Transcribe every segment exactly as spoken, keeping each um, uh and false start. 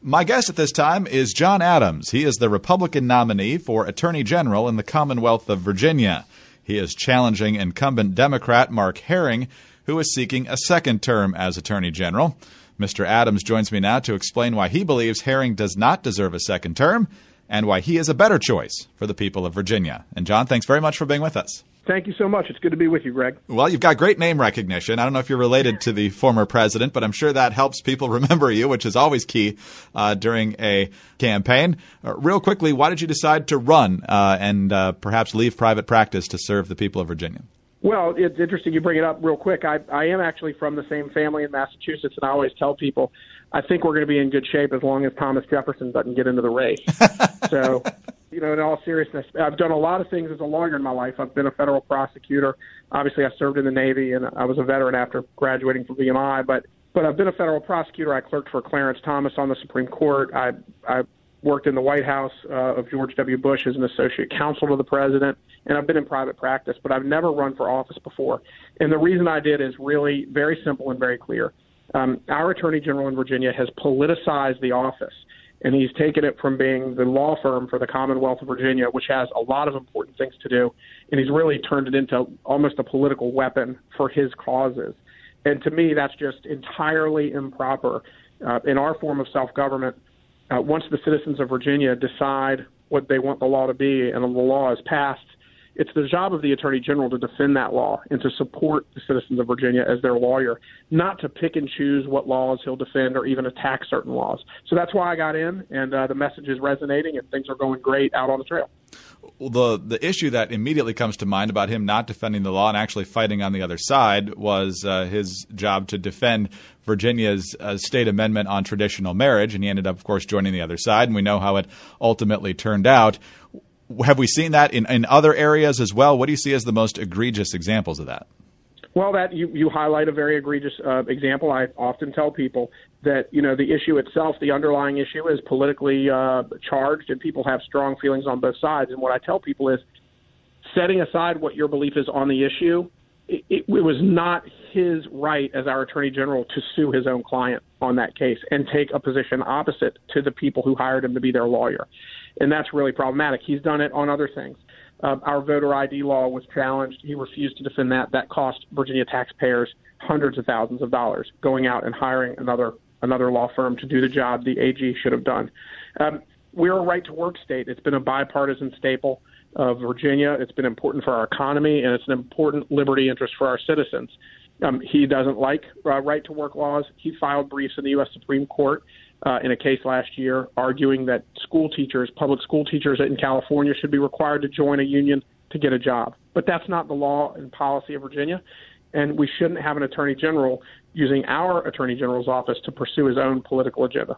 My guest at this time is John Adams. He is the Republican nominee for Attorney General in the Commonwealth of Virginia. He is challenging incumbent Democrat Mark Herring, who is seeking a second term as Attorney General. Mister Adams joins me now to explain why he believes Herring does not deserve a second term and why he is a better choice for the people of Virginia. And John, thanks very much for being with us. Thank you so much. It's good to be with you, Greg. Well, you've got great name recognition. I don't know if you're related to the former president, but I'm sure that helps people remember you, which is always key uh, during a campaign. Uh, real quickly, why did you decide to run uh, and uh, perhaps leave private practice to serve the people of Virginia? Well, it's interesting you bring it up real quick. I, I am actually from the same family in Massachusetts, and I always tell people I think we're going to be in good shape as long as Thomas Jefferson doesn't get into the race. So, you know, in all seriousness, I've done a lot of things as a lawyer in my life. I've been a federal prosecutor. Obviously, I served in the Navy, and I was a veteran after graduating from V M I. But but I've been a federal prosecutor. I clerked for Clarence Thomas on the Supreme Court. I I worked in the White House uh, of George W. Bush as an associate counsel to the president, and I've been in private practice, but I've never run for office before. And the reason I did is really very simple and very clear. Um, our Attorney General in Virginia has politicized the office, and he's taken it from being the law firm for the Commonwealth of Virginia, which has a lot of important things to do, and he's really turned it into almost a political weapon for his causes. And to me, that's just entirely improper. Uh, in our form of self-government, uh, once the citizens of Virginia decide what they want the law to be and the law is passed, it's the job of the Attorney General to defend that law and to support the citizens of Virginia as their lawyer, not to pick and choose what laws he'll defend or even attack certain laws. So that's why I got in, and uh, the message is resonating, and things are going great out on the trail. Well, the the issue that immediately comes to mind about him not defending the law and actually fighting on the other side was uh, his job to defend Virginia's uh, state amendment on traditional marriage, and he ended up, of course, joining the other side, and we know how it ultimately turned out. Have we seen that in, in other areas as well? What do you see as the most egregious examples of that? Well, that you, you highlight a very egregious uh, example. I often tell people that, you know, the issue itself, the underlying issue is politically uh, charged, and people have strong feelings on both sides. And what I tell people is, setting aside what your belief is on the issue, it, it, it was not his right as our Attorney General to sue his own client on that case and take a position opposite to the people who hired him to be their lawyer. And that's really problematic. He's done it on other things. Uh, our voter I D law was challenged. He refused to defend that. That cost Virginia taxpayers hundreds of thousands of dollars going out and hiring another another law firm to do the job the A G should have done. Um, we're a right-to-work state. It's been a bipartisan staple of Virginia. It's been important for our economy, and it's an important liberty interest for our citizens. Um, he doesn't like uh, right-to-work laws. He filed briefs in the U S Supreme Court Uh, in a case last year, arguing that school teachers, public school teachers in California should be required to join a union to get a job. But that's not the law and policy of Virginia, and we shouldn't have an attorney general using our attorney general's office to pursue his own political agenda.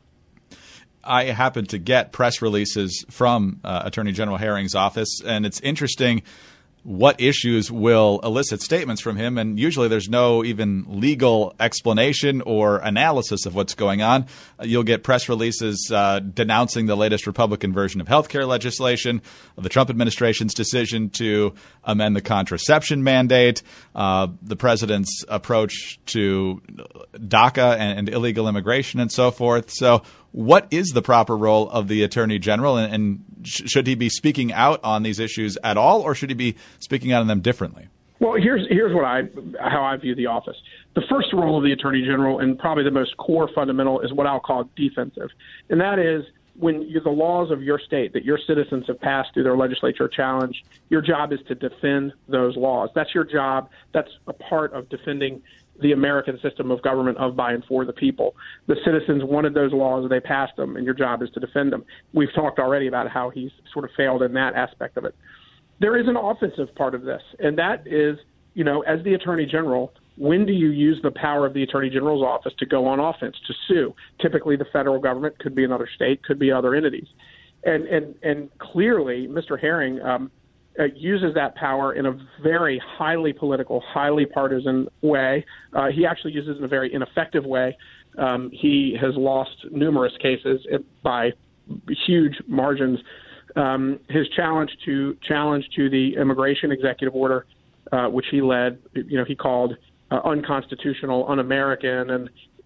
I happen to get press releases from uh, Attorney General Herring's office, and it's interesting what issues will elicit statements from him, and usually there's no even legal explanation or analysis of what's going on. Uh, you'll get press releases uh, denouncing the latest Republican version of healthcare legislation, the Trump administration's decision to amend the contraception mandate, uh, the president's approach to DACA and, and illegal immigration and so forth. So what is the proper role of the Attorney General, and, and sh- should he be speaking out on these issues at all, or should he be speaking out on them differently? Well, here's here's what I how I view the office. The first role of the Attorney General, and probably the most core fundamental, is what I'll call defensive, and that is when you, the laws of your state that your citizens have passed through their legislature challenge, your job is to defend those laws. That's your job. That's a part of defending the American system of government of, by, and for the people. The citizens wanted those laws, they passed them, and your job is to defend them. We've talked already about how he's sort of failed in that aspect of it. There is an offensive part of this, and that is, you know, as the Attorney General, when do you use the power of the Attorney General's office to go on offense, to sue? Typically, the federal government, could be another state, could be other entities. And and and clearly, Mister Herring um, uh, uses that power in a very highly political, highly partisan way. Uh, he actually uses it in a very ineffective way. Um, he has lost numerous cases by huge margins. Um, his challenge to challenge to the immigration executive order, uh, which he led, you know, he called uh, unconstitutional, un-American, and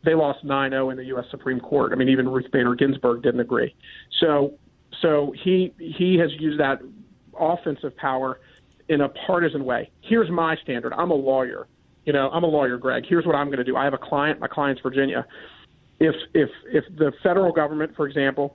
they lost nine oh in the U S Supreme Court. I mean, even Ruth Bader Ginsburg didn't agree. So, so he he has used that offensive power in a partisan way. Here's my standard. I'm a lawyer. You know, I'm a lawyer, Greg. Here's what I'm going to do. I have a client. My client's Virginia. If if if the federal government, for example,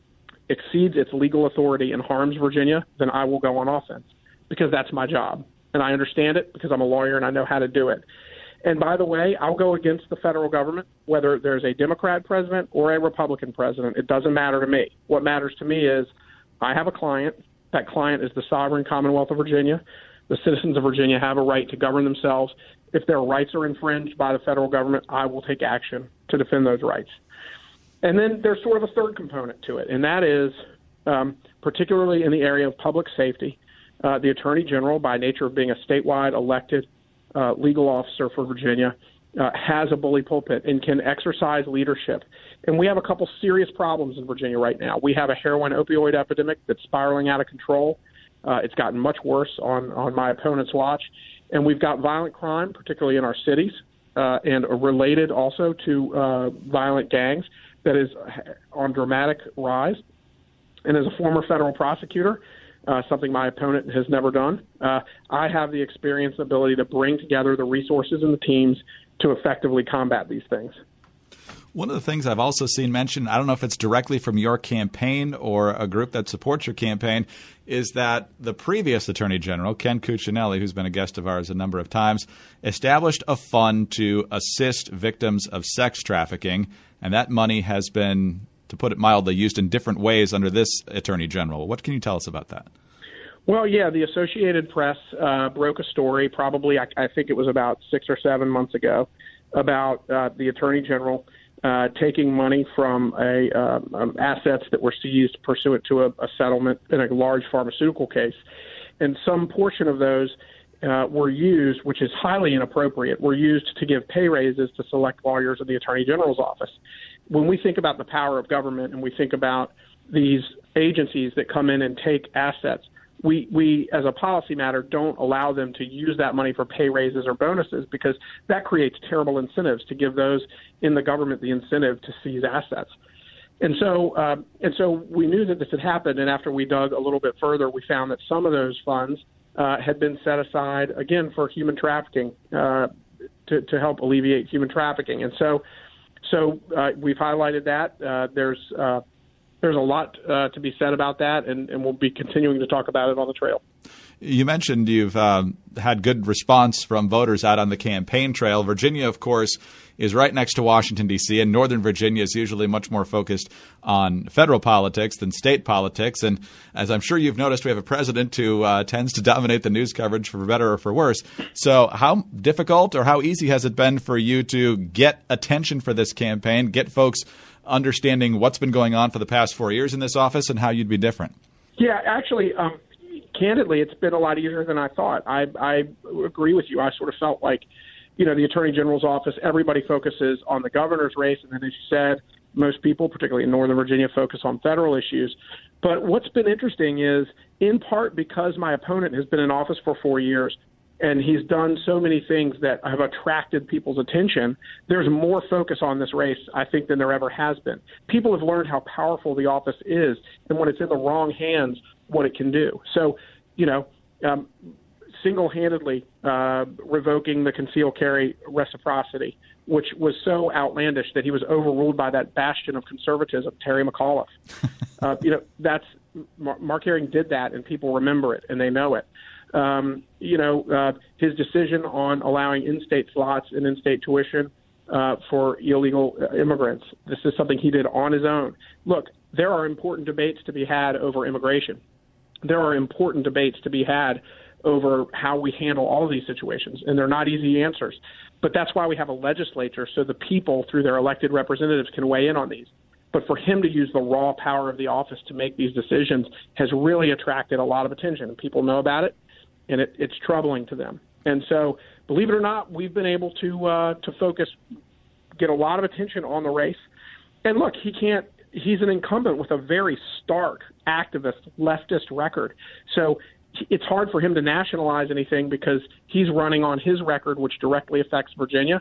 exceeds its legal authority and harms Virginia, then I will go on offense because that's my job. And I understand it because I'm a lawyer and I know how to do it. And by the way, I'll go against the federal government, whether there's a Democrat president or a Republican president. It doesn't matter to me. What matters to me is I have a client. That client is the sovereign Commonwealth of Virginia. The citizens of Virginia have a right to govern themselves. If their rights are infringed by the federal government, I will take action to defend those rights. And then there's sort of a third component to it, and that is um, particularly in the area of public safety, uh, the Attorney General, by nature of being a statewide elected uh, legal officer for Virginia, uh, has a bully pulpit and can exercise leadership. And we have a couple serious problems in Virginia right now. We have a heroin opioid epidemic that's spiraling out of control. Uh, it's gotten much worse on, on my opponent's watch. And we've got violent crime, particularly in our cities, uh, and related also to uh, violent gangs, that is on dramatic rise. And as a former federal prosecutor, uh, something my opponent has never done, uh, I have the experience and ability to bring together the resources and the teams to effectively combat these things. One of the things I've also seen mentioned, I don't know if it's directly from your campaign or a group that supports your campaign, is that the previous Attorney General, Ken Cuccinelli, who's been a guest of ours a number of times, established a fund to assist victims of sex trafficking, and that money has been, to put it mildly, used in different ways under this Attorney General. What can you tell us about that? Well, yeah, the Associated Press uh, broke a story probably, I, I think it was about six or seven months ago, about uh, the Attorney General Uh, taking money from a uh, um, assets that were seized pursuant to a, a settlement in a large pharmaceutical case, and some portion of those uh, were used, which is highly inappropriate, were used to give pay raises to select lawyers in the Attorney General's office. When we think about the power of government and we think about these agencies that come in and take assets, we, we, as a policy matter, don't allow them to use that money for pay raises or bonuses because that creates terrible incentives to give those in the government the incentive to seize assets. And so, uh, and so we knew that this had happened, and after we dug a little bit further, we found that some of those funds uh, had been set aside, again, for human trafficking, uh, to, to help alleviate human trafficking. And so, so uh, we've highlighted that. Uh, there's uh, There's a lot uh, to be said about that, and, and we'll be continuing to talk about it on the trail. You mentioned you've um, had good response from voters out on the campaign trail. Virginia, of course, is right next to Washington, D C, and Northern Virginia is usually much more focused on federal politics than state politics. And as I'm sure you've noticed, we have a president who uh, tends to dominate the news coverage for better or for worse. So how difficult or how easy has it been for you to get attention for this campaign, get folks understanding what's been going on for the past four years in this office and how you'd be different? Yeah, actually, um, candidly, it's been a lot easier than I thought. I, I agree with you. I sort of felt like, you know, the Attorney General's office, everybody focuses on the governor's race. And then, as you said, most people, particularly in Northern Virginia, focus on federal issues. But what's been interesting is, in part because my opponent has been in office for four years, and he's done so many things that have attracted people's attention, there's more focus on this race, I think, than there ever has been. People have learned how powerful the office is, and when it's in the wrong hands, what it can do. So, you know, um, single-handedly uh, revoking the concealed carry reciprocity, which was so outlandish that he was overruled by that bastion of conservatism, Terry McAuliffe. uh, you know, that's Mark Herring did that, and people remember it, and they know it. Um, you know, uh, his decision on allowing in-state slots and in-state tuition uh, for illegal uh, immigrants. This is something he did on his own. Look, there are important debates to be had over immigration. There are important debates to be had over how we handle all of these situations, and they're not easy answers. But that's why we have a legislature, so the people, through their elected representatives, can weigh in on these. But for him to use the raw power of the office to make these decisions has really attracted a lot of attention. People know about it, and it, it's troubling to them. And so, believe it or not, we've been able to uh, to focus, get a lot of attention on the race. And look, he can't. He's an incumbent with a very stark activist leftist record. So it's hard for him to nationalize anything because he's running on his record, which directly affects Virginia.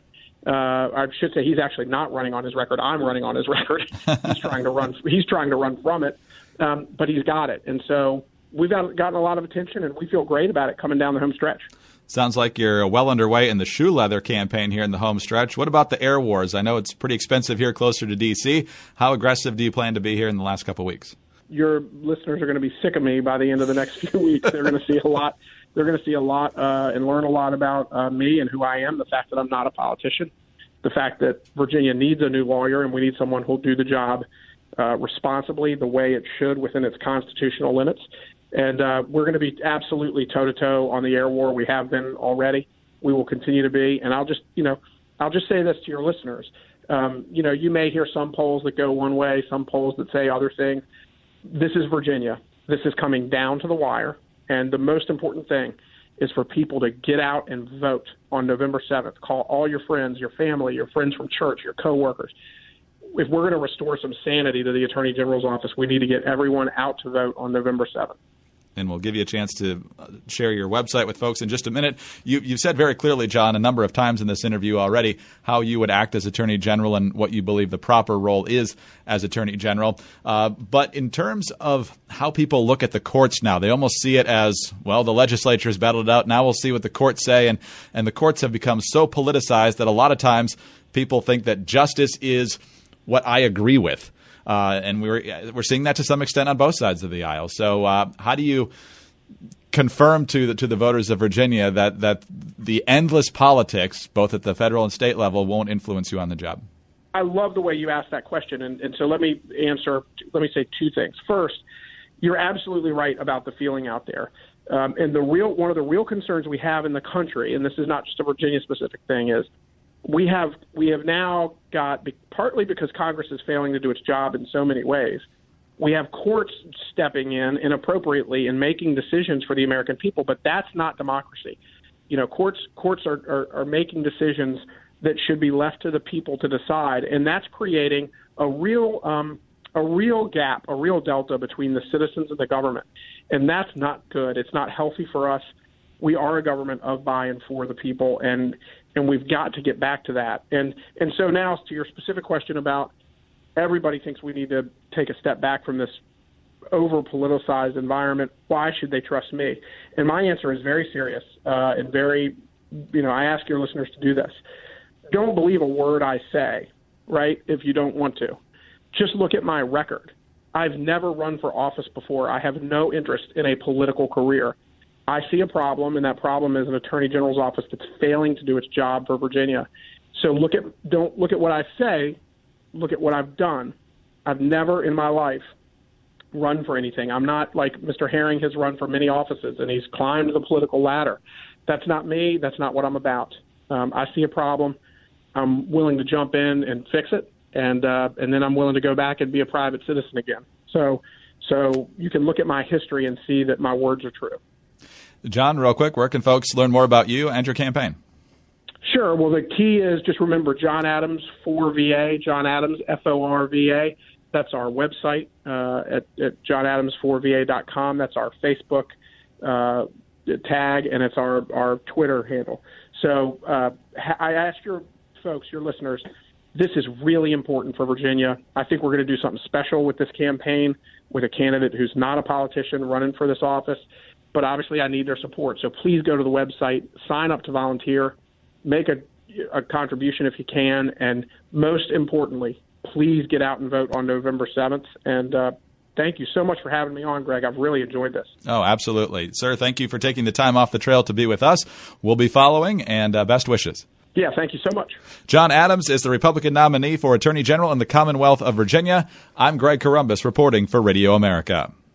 Uh, I should say he's actually not running on his record. I'm running on his record. he's trying to run. He's trying to run from it, um, but he's got it. And so we've got, gotten a lot of attention, and we feel great about it coming down the home stretch. Sounds like you're well underway in the shoe leather campaign here in the home stretch. What about the air wars? I know it's pretty expensive here closer to D C. How aggressive do you plan to be here in the last couple of weeks? Your listeners are going to be sick of me by the end of the next few weeks. They're going to see a lot. They're going to see a lot uh, and learn a lot about uh, me and who I am, the fact that I'm not a politician, the fact that Virginia needs a new lawyer and we need someone who'll do the job uh, responsibly the way it should within its constitutional limits. And uh, we're going to be absolutely toe-to-toe on the air war. We have been already. We will continue to be. And I'll just, you know, I'll just say this to your listeners. Um, you know, you may hear some polls that go one way, some polls that say other things. This is Virginia. This is coming down to the wire. And the most important thing is for people to get out and vote on November seventh. Call all your friends, your family, your friends from church, your coworkers. If we're going to restore some sanity to the Attorney General's office, we need to get everyone out to vote on November seventh. And we'll give you a chance to share your website with folks in just a minute. You, you've said very clearly, John, a number of times in this interview already, how you would act as Attorney General and what you believe the proper role is as Attorney General. Uh, but in terms of how people look at the courts now, they almost see it as, well, the legislature has battled it out. Now we'll see what the courts say. And, and the courts have become so politicized that a lot of times people think that justice is what I agree with. Uh, and we're we're seeing that to some extent on both sides of the aisle. So uh, how do you confirm to the to the voters of Virginia that that the endless politics, both at the federal and state level, won't influence you on the job? I love the way you asked that question, and, and so let me answer. Let me say two things. First, you're absolutely right about the feeling out there, um, and the real one of the real concerns we have in the country, and this is not just a Virginia specific thing, is we have we have now got, partly because Congress is failing to do its job in so many ways, we have courts stepping in inappropriately and making decisions for the American people, but that's not democracy. You know, courts courts are, are, are making decisions that should be left to the people to decide, and that's creating a real um, a real gap, a real delta between the citizens and the government, and that's not good. It's not healthy for us. We are a government of, by, and for the people, and and we've got to get back to that. And and so now to your specific question about everybody thinks we need to take a step back from this over-politicized environment. Why should they trust me? And my answer is very serious uh, and very, you know, I ask your listeners to do this. Don't believe a word I say, right, if you don't want to. Just look at my record. I've never run for office before. I have no interest in a political career. I see a problem, and that problem is an Attorney General's office that's failing to do its job for Virginia. So look at don't look at what I say, look at what I've done. I've never in my life run for anything. I'm not like Mister Herring has run for many offices, and he's climbed the political ladder. That's not me. That's not what I'm about. Um, I see a problem. I'm willing to jump in and fix it, and uh, and then I'm willing to go back and be a private citizen again. So, so you can look at my history and see that my words are true. John, real quick, where can folks learn more about you and your campaign? Sure. Well, the key is just remember John Adams for V A, John Adams, F O R V A. That's our website uh, at, at john adams for v a dot com. That's our Facebook uh, tag, and it's our, our Twitter handle. So uh, I ask your folks, your listeners, this is really important for Virginia. I think we're going to do something special with this campaign with a candidate who's not a politician running for this office. But obviously I need their support. So please go to the website, sign up to volunteer, make a, a contribution if you can, and most importantly, please get out and vote on November seventh. And uh, thank you so much for having me on, Greg. I've really enjoyed this. Oh, absolutely. Sir, thank you for taking the time off the trail to be with us. We'll be following, and uh, best wishes. Yeah, thank you so much. John Adams is the Republican nominee for Attorney General in the Commonwealth of Virginia. I'm Greg Corombos reporting for Radio America.